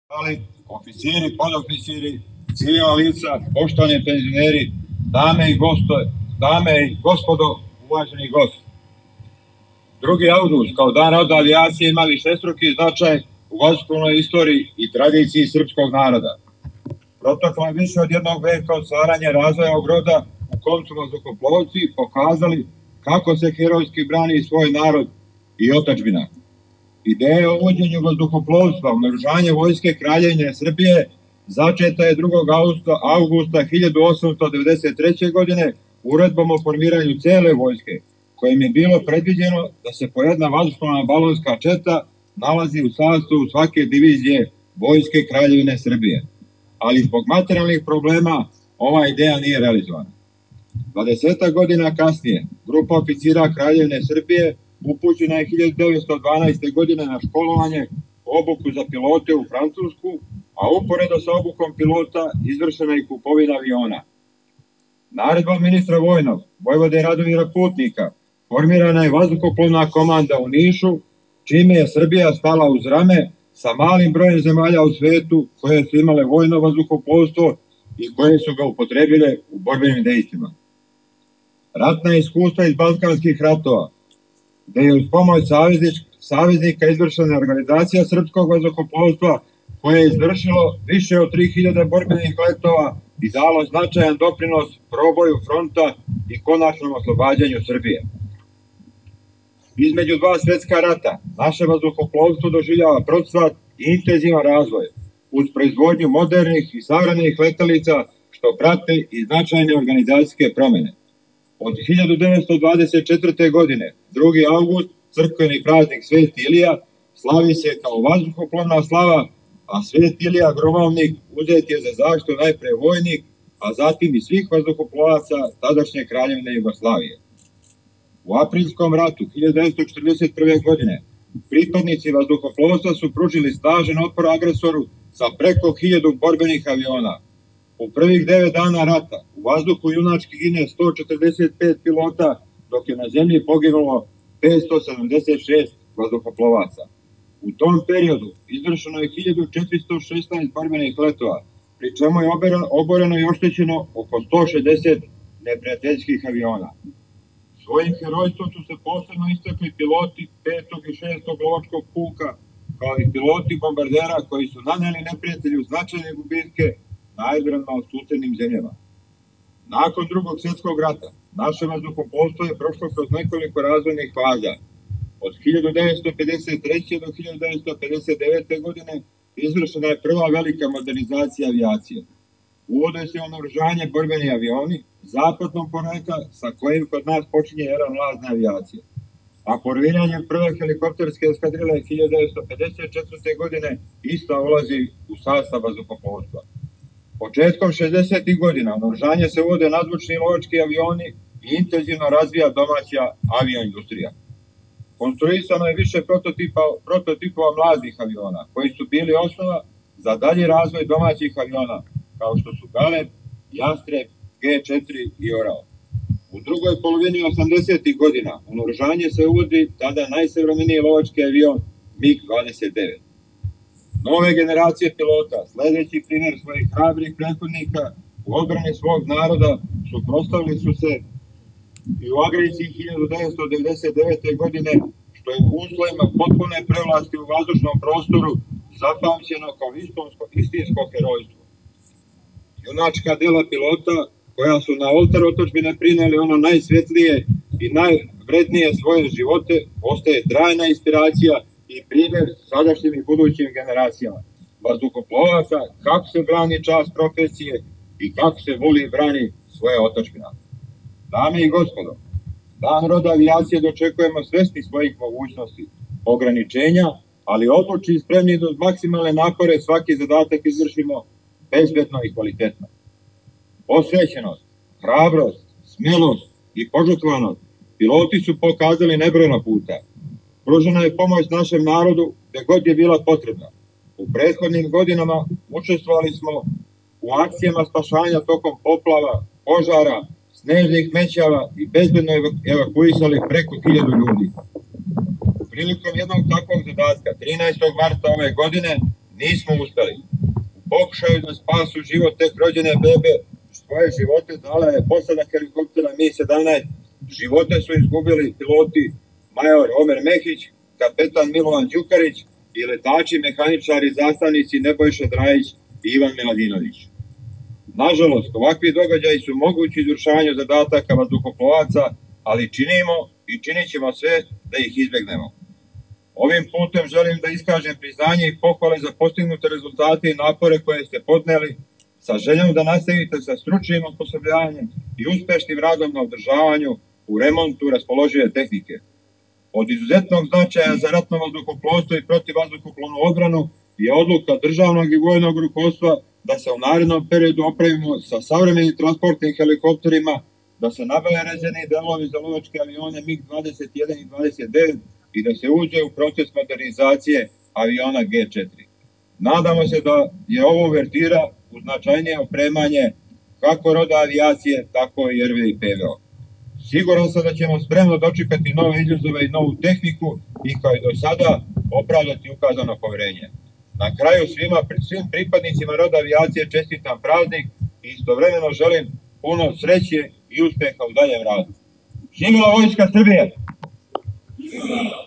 Ali, oficiri, podoficiri, civilna lica, poštovani penzioneri, dame i gospodo, uvaženi gosti. 2. avgust kao dan roda avijacije ima višestruki značaj u vazduhoplovnoj istoriji i tradiciji srpskog naroda. Proteklo je više od jednog veka od stvaranja razvoja ovog roda u kom su vazduhoplovci pokazali kako se herojski brani svoj narod i otadžbina. Ideja o uvođenju vazduhoplovstva u naoružanje Vojske Kraljevine Srbije začeta je 2. avgusta 1893. godine uredbom o formiranju cele vojske, kojim je bilo predviđeno da se po jedna vazduhoplovna balonska četa nalazi u sastavu svake divizije Vojske Kraljevine Srbije. Ali zbog materijalnih problema ova ideja nije realizovana. 20 godina kasnije, grupa oficira Kraljevine Srbije upućena je 1912. godine na školovanje obuku za pilote u Francusku, a uporedo sa obukom pilota izvršena je kupovina aviona. Naredbom ministra vojnog, vojvode Radomira Putnika, formirana je vazduhoplovna komanda u Nišu, čime je Srbija stala uz rame sa malim brojem zemalja u svetu koje su imale vojno vazduhoplovstvo i koje su ga upotrebile u borbenim dejstvima. Ratna iskustva iz balkanskih ratova, gde je uz pomoć saveznika izvršena organizacija srpskog vazduhoplovstva koje je izvršilo više od 3000 borbenih letova i dalo značajan doprinos proboju fronta i konačnom oslobađanju Srbije. Između dva svetska rata naše vazduhoplovstvo doživljava procvat i intenzivan razvoj uz proizvodnju modernih i savremenih letelica što prate i značajne organizacijske promene. Od 1924. godine, 2. avgust, crkveni praznik Sveti Ilija, slavi se kao vazduhoplovna slava, a Sveti Ilija gromovnik uzet je za zaštitu najpre vojnik, a zatim i svih vazduhoplovaca tadašnje Kraljevine Jugoslavije. U aprilskom ratu 1941. godine pripadnici vazduhoplovstva su pružili snažan otpor agresoru sa preko 1000 borbenih aviona. U prvih 9 dana rata u vazduhu junački gine 145 pilota, dok je na zemlji poginulo 576 vazduhoplovaca. U tom periodu izvršeno je 1416 borbenih letova, pri čemu je oboreno i oštećeno oko 160 neprijateljskih aviona. Svojim herojstvom su se posebno istakli piloti 5. i 6. lovačkog puka, kao i piloti bombardera koji su naneli neprijatelju značajne gubitke na aerodromima u susednim zemljama. Nakon Drugog svjetskog rata, naše vazduhoplovstvo je prošlo kroz nekoliko razvojnih faza. Od 1953. do 1959. godine izvršena je prva velika modernizacija avijacije. Uvode se u naoružanje borbeni avioni zapadnog porekla sa kojim kod nas počinje era mlazne avijacije. A formiranjem prve helikopterske eskadrile 1954. godine ista ulazi u sastav vazduhoplovstva. Početkom 60. godina u naoružanje se uvode nadzvučni lovački avioni i intenzivno razvija domaća avioindustrija. Konstruisano je više prototipova mladih aviona, koji su bili osnova za dalji razvoj domaćih aviona, kao što su Galeb, Jastreb, G4 i Orao. U drugoj polovini 80. godina u naoružanje se uvodi tada najsavremeniji lovački avion MiG-29. Nove generacije pilota, sledeći primjer svojih hrabrih prethodnika u odbrani svog naroda, suprotstavili su se i u agresiji 1999. godine, što je u uslovima potpune prevlasti u vazdušnom prostoru zapamćeno kao istinsko herojstvo. Junačka dela pilota, koja su na oltar otadžbine prineli ono najsvetlije i najvrednije svoje živote, postaje trajna inspiracija i primjer sadašnjim i budućim generacijama vazduhoplovaca kako se brani čast profesije i kako se voli i brani svoje otadžbina. Dame i gospodo, dan roda avijacije dočekujemo svesni svojih mogućnosti, ograničenja, ali odlučni i spremni da uz maksimalne napore svaki zadatak izvršimo bezbedno i kvalitetno. Posvećenost, hrabrost, smelost i požrtvovanost piloti su pokazali nebrojeno puta. Pružena je pomoć našem narodu gde god je bila potrebna. U prethodnim godinama učestvovali smo u akcijama spašavanja tokom poplava, požara, snežnih mećava i bezbedno evakuisali preko 1000 ljudi. Prilikom jednog takvog zadatka, 13. marta ove godine, nismo uspeli. U pokušaju da spasu život tek rođene bebe, svoje živote dala je posada helikoptera Mi-17, živote su izgubili piloti major Omer Mehić, kapetan Milovan Đukarić i letači, mehaničari, zastavnici Nebojša Drajić i Ivan Miladinović. Nažalost, ovakvi događaji su mogući izvršavanju zadataka vazduhoplovaca, ali činimo i činit ćemo sve da ih izbegnemo. Ovim putem želim da iskažem priznanje i pohvale za postignute rezultate i napore koje ste podneli, sa željom da nastavite sa stručnim osposobljavanjem i uspešnim radom na održavanju u remontu raspoložive tehnike. Od izuzetnog značaja za ratno vazduhoplovstvo i protivvazduhoplovnu odbranu je odluka državnog i vojnog rukovodstva da se u narednom periodu opremimo sa savremenim transportnim helikopterima, da se nabave rezervni delovi za lovačke avione MiG-21 i 29 i da se uđe u proces modernizacije aviona G4. Nadamo se da je ovo uvertira u značajnije opremanje kako roda avijacije, tako i RV i PVO. Siguran sam da ćemo spremno dočekati nove izazove i novu tehniku i kao i do sada opravdati ukazano poverenje. Na kraju svim pripadnicima roda avijacije čestitam praznik i istovremeno želim puno sreće i uspeha u daljem radu. Živela Vojska Srbije!